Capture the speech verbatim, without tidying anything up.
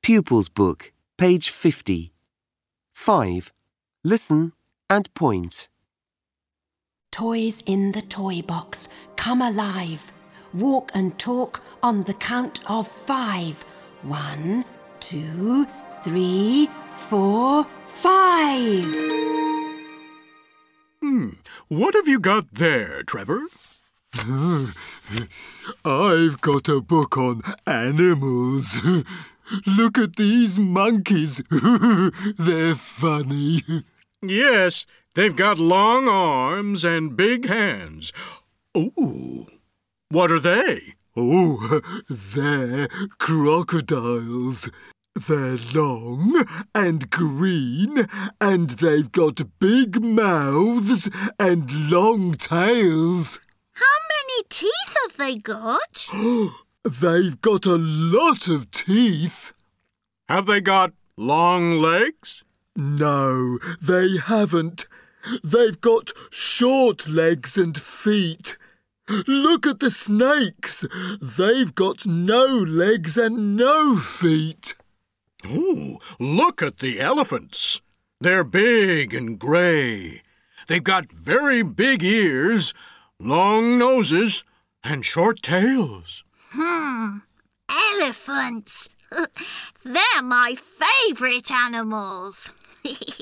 Pupils Book, page fifty. five. Listen and point. Toys in the toy box, come alive. Walk and talk on the count of five. One, two, three, four, five. Hmm, what have you got there, Trevor? I've got a book on animals. Look at these monkeys. They're funny. Yes, they've got long arms and big hands. Ooh, what are they? Oh, they're crocodiles. They're long and green, and they've got big mouths and long tails. How many teeth have they got? They've got a lot of teeth. Have they got long legs? No, they haven't. They've got short legs and feet. Look at the snakes. They've got no legs and no feet. Oh, look at the elephants. They're big and grey. They've got very big ears, long noses, and short tails. Hmm, elephants. They're my favourite animals.